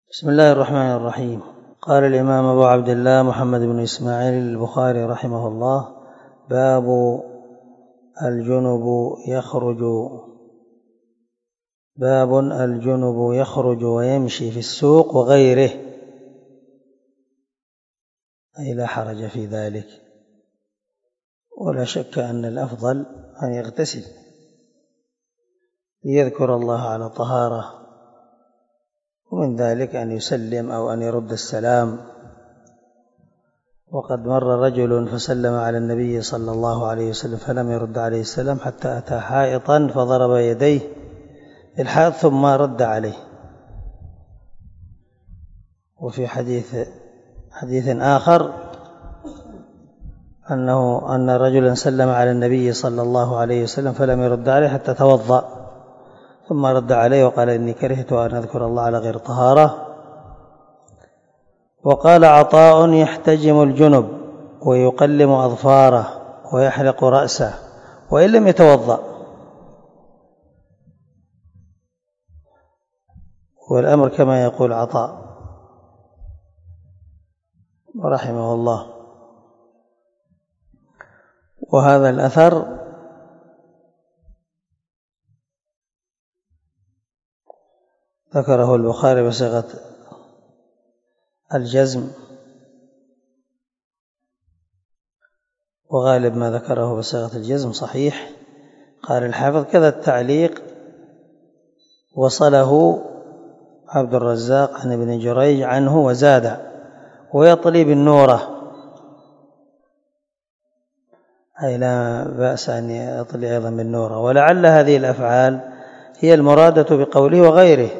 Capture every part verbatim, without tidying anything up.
بسم الله الرحمن الرحيم. قال الإمام أبو عبد الله محمد بن إسماعيل البخاري رحمه الله: باب الجنب يخرج باب الجنب يخرج ويمشي في السوق وغيره، أي لا حرج في ذلك، ولا شك أن الأفضل أن يغتسل ليذكر الله على طهارة، ومن ذلك أن يسلم أو أن يرد السلام. وقد مر رجل فسلم على النبي صلى الله عليه وسلم فلم يرد عليه السلام حتى أتى حائطا فضرب يديه الحائط ثم رد عليه. وفي حديث حديث آخر أنه أن رجلا سلم على النبي صلى الله عليه وسلم فلم يرد عليه حتى توضأ ثم رد عليه وقال: إني كرهت أن أذكر الله على غير طهارة. وقال عطاء: يحتجم الجنب ويقلم أظفاره ويحلق رأسه وإن لم يتوضأ. والأمر كما يقول عطاء رحمه الله. وهذا الأثر ذكره البخاري بصيغة الجزم، وغالب ما ذكره بصيغة الجزم صحيح. قال الحافظ: كذا التعليق وصله عبد الرزاق عن ابن جريج عنه وزاد: ويطلي بالنورة، أي لا بأس أن يطلي أيضا بالنورة. ولعل هذه الأفعال هي المرادة بقوله وغيره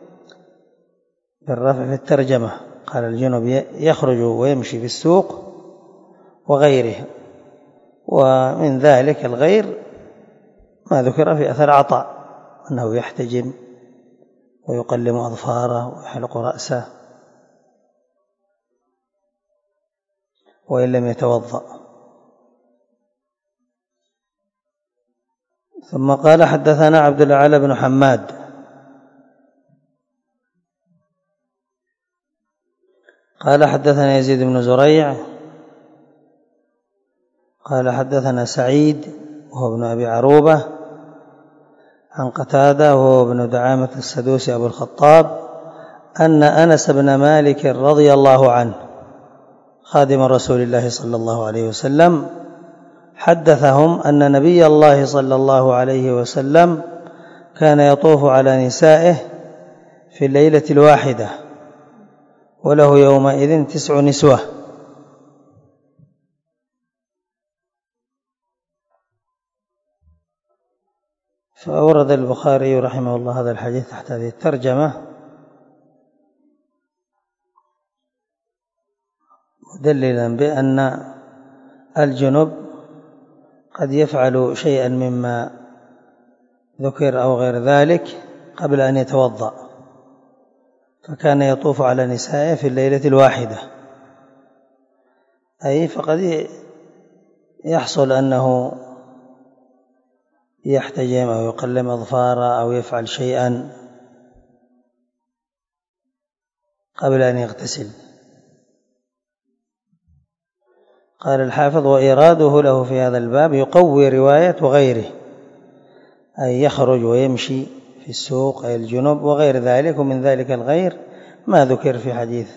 بالرفع في الترجمة. قال: الجنب يخرج ويمشي في السوق وغيره، ومن ذلك الغير ما ذكر في أثر عطاء أنه يحتجم ويقلم أظفاره ويحلق رأسه وإن لم يتوضأ. ثم قال: حدثنا عبد الأعلى بن حماد قال: حدثنا يزيد بن زريع قال: حدثنا سعيد وهو ابن أبي عروبة عن قتادة وهو ابن دعامة السدوسي أبو الخطاب أن أنس بن مالك رضي الله عنه خادم رسول الله صلى الله عليه وسلم حدثهم أن نبي الله صلى الله عليه وسلم كان يطوف على نسائه في الليلة الواحدة وله يومئذ تسع نسوة. فأورد البخاري رحمه الله هذا الحديث تحت هذه الترجمة مدللا بأن الجنب قد يفعل شيئا مما ذكر أو غير ذلك قبل أن يتوضأ، فكان يطوف على نسائه في الليلة الواحدة، أي فقد يحصل أنه يحتجم أو يقلم أظفاره أو يفعل شيئا قبل أن يغتسل. قال الحافظ: وإراده له في هذا الباب يقوي رواية وغيره، أي يخرج ويمشي في السوق أي الجنب وغير ذلك. ومن ذلك الغير ما ذكر في حديث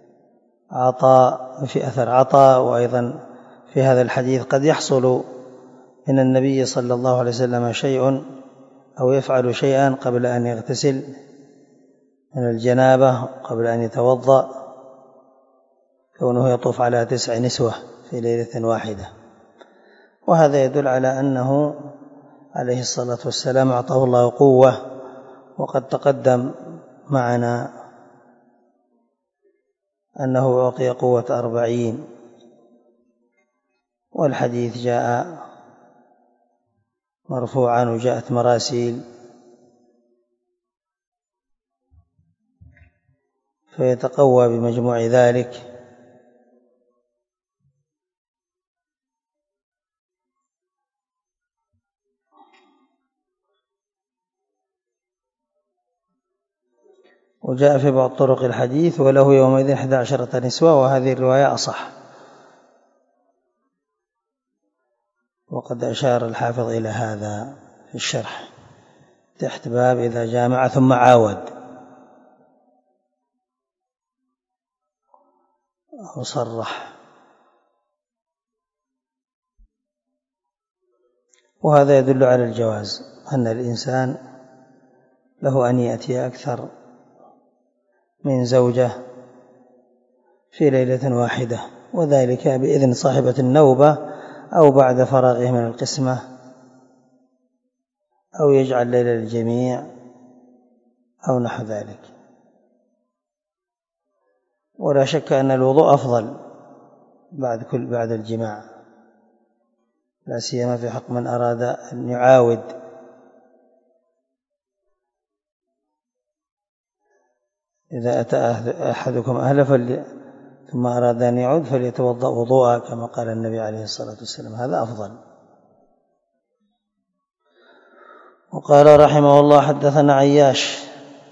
عطاء في أثر عطاء، وأيضا في هذا الحديث قد يحصل من النبي صلى الله عليه وسلم شيء أو يفعل شيئا قبل أن يغتسل من الجنابة قبل أن يتوضأ، كونه يطوف على تسع نسوة في ليلة واحدة. وهذا يدل على أنه عليه الصلاة والسلام أعطاه الله قوة، وقد تقدم معنا أنه أعطي قوة أربعين، والحديث جاء مرفوعا وجاءت مراسيل، فيتقوى بمجموع ذلك. وجاء في بعض طرق الحديث وله يومئذ إحدى عشرة نسوة، وهذه الرواية أصح. وقد أشار الحافظ إلى هذا في الشرح تحت باب إذا جامع ثم عاود أو صرح. وهذا يدل على الجواز، أن الإنسان له أن يأتي أكثر من زوجة في ليلة واحدة، وذلك بإذن صاحبة النوبة أو بعد فراغه من القسمة، أو يجعل ليلة للجميع أو نحو ذلك. ولا شك أن الوضوء أفضل بعد كل بعد الجماع، لا سيما في حق من أراد أن يعاود. إذا أتى أحدكم أهله فلي ثم أراد أن يعود فليتوضأ وضوءا كما قال النبي عليه الصلاة والسلام، هذا أفضل. وقال رحمه الله: حدثنا عياش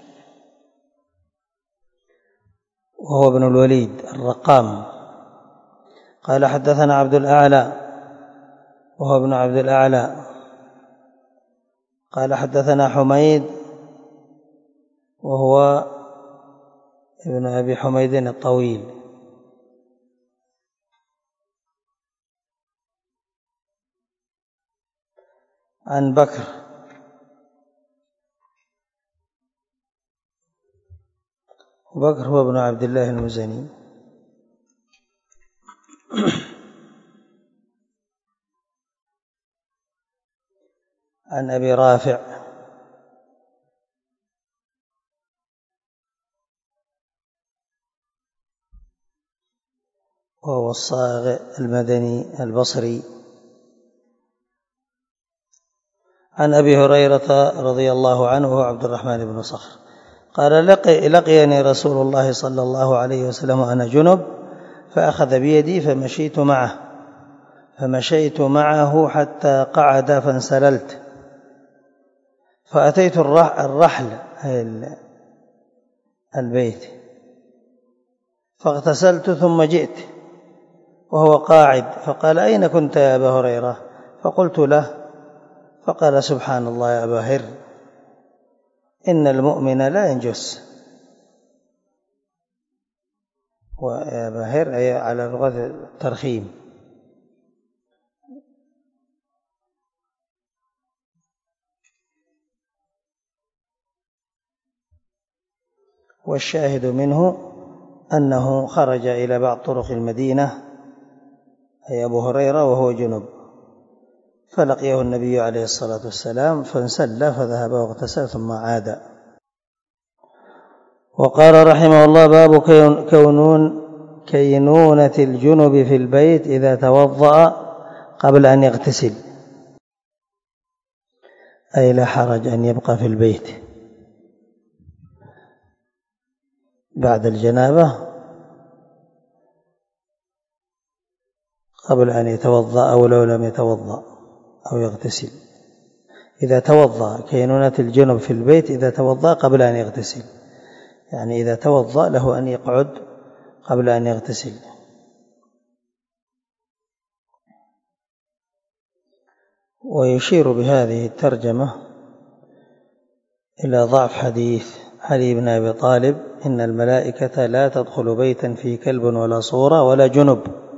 وهو ابن الوليد الرقام، قال حدثنا عبد الأعلى وهو ابن عبد الأعلى، قال حدثنا حميد وهو ابن أبي حميد الطويل، عن بكر وبكر هو ابن عبد الله المزني، عن أبي رافع وهو الصاغ المدني البصري، عن أبي هريرة رضي الله عنه وهو عبد الرحمن بن صخر قال: لقي لقيني رسول الله صلى الله عليه وسلم وأنا جنب، فأخذ بيدي فمشيت معه فمشيت معه حتى قعد فانسللت، فأتيت الرحل أي البيت فاغتسلت ثم جئت وهو قاعد، فقال: أين كنت يا أبا هريرة؟ فقلت له، فقال: سبحان الله يا أبا هر، إن المؤمن لا ينجس. ويا أبا هر أي على لغة الترخيم. والشاهد منه أنه خرج إلى بعض طرق المدينة أي أبو هريرة وهو جنب، فلقيه النبي عليه الصلاة والسلام فانسل فذهب واغتسل ثم عاد. وقال رحمه الله: باب كونون كينونة الجنب في البيت إذا توضأ قبل أن يغتسل، أي لا حرج أن يبقى في البيت بعد الجنابة قبل أن يتوضأ أو لو لم يتوضأ أو يغتسل. إذا توضأ كينونة الجنب في البيت إذا توضأ قبل أن يغتسل، يعني إذا توضأ له أن يقعد قبل أن يغتسل. ويشير بهذه الترجمة إلى ضعف حديث علي بن أبي طالب: إن الملائكة لا تدخل بيتا فيه كلب ولا صورة ولا جنب.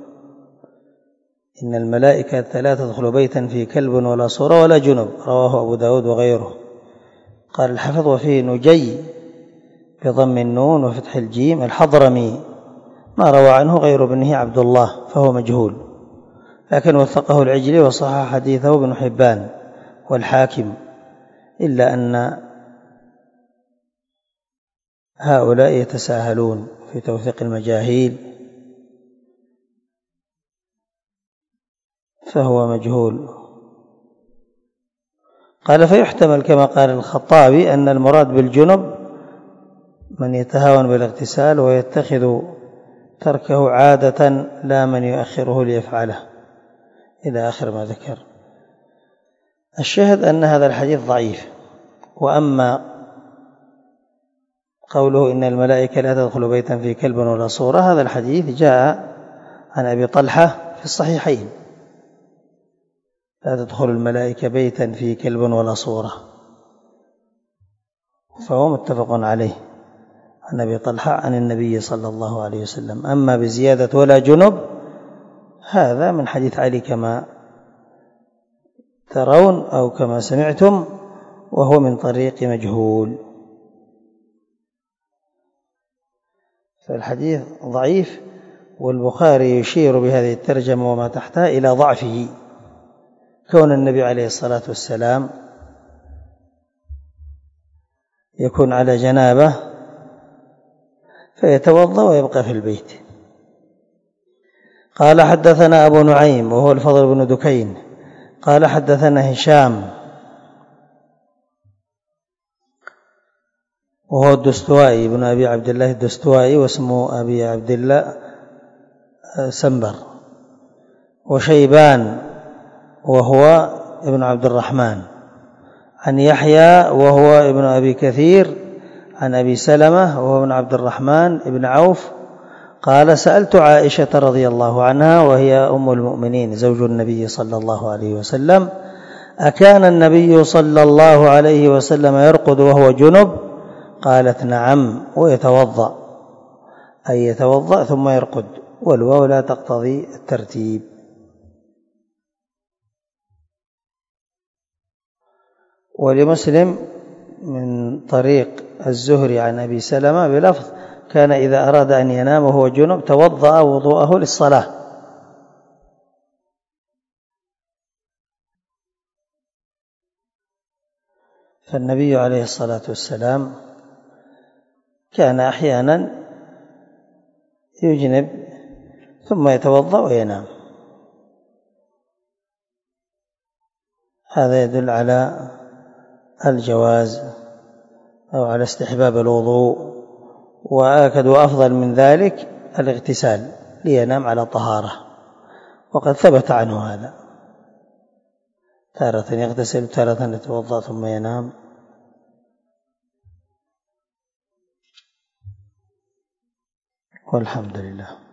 إن الملائكة لا تدخل بيتا فيه كلب ولا صورة ولا جنب، رواه أبو داود وغيره. قال الحافظ: وفيه نجي بضم النون وفتح الجيم الحضرمي، ما روى عنه غير ابنه عبد الله فهو مجهول، لكن وثقه العجلي وصحح حديثه ابن حبان والحاكم، إلا أن هؤلاء يتساهلون في توثيق المجاهيل فهو مجهول. قال: فيحتمل كما قال الخطابي أن المراد بالجنب من يتهاون بالاغتسال ويتخذ تركه عادة لا من يؤخره ليفعله، إلى آخر ما ذكر. الشاهد أن هذا الحديث ضعيف. وأما قوله إن الملائكة لا تدخل بيتا فيه كلب ولا صورة، هذا الحديث جاء عن أبي طلحة في الصحيحين: لا تدخل الملائكة بيتا فيه كلب ولا صورة، فهو متفق عليه عن أبي طلحة عن النبي صلى الله عليه وسلم. أما بزيادة ولا جنب، هذا من حديث علي كما ترون أو كما سمعتم، وهو من طريق مجهول، فالحديث ضعيف. والبخاري يشير بهذه الترجمة وما تحتها إلى ضعفه، كون النبي عليه الصلاة والسلام يكون على جنابه فيتوضأ ويبقى في البيت. قال حدثنا أبو نعيم وهو الفضل بن دكين قال حدثنا هشام وهو الدستوائي بن أبي عبد الله الدستوائي، واسمه أبي عبد الله سنبر، وشيبان وهو ابن عبد الرحمن، عن يحيى وهو ابن أبي كثير، عن أبي سلمة وهو ابن عبد الرحمن ابن عوف قال سألت عائشة رضي الله عنها وهي أم المؤمنين زوج النبي صلى الله عليه وسلم: أكان النبي صلى الله عليه وسلم يرقد وهو جنب؟ قالت: نعم، ويتوضأ، أي يتوضأ ثم يرقد، والواو لا تقتضي الترتيب. ولمسلم من طريق الزهري عن أبي سلمة بلفظ: كان إذا أراد أن ينام وهو جنب توضأ وضوءه للصلاة. فالنبي عليه الصلاة والسلام كان أحيانا يجنب ثم يتوضأ وينام، هذا يدل على الجواز أو على استحباب الوضوء. وآكد وأفضل من ذلك الاغتسال لينام على طهارة، وقد ثبت عنه هذا، تارة يغتسل تارة يتوضأ ثم ينام. والحمد لله.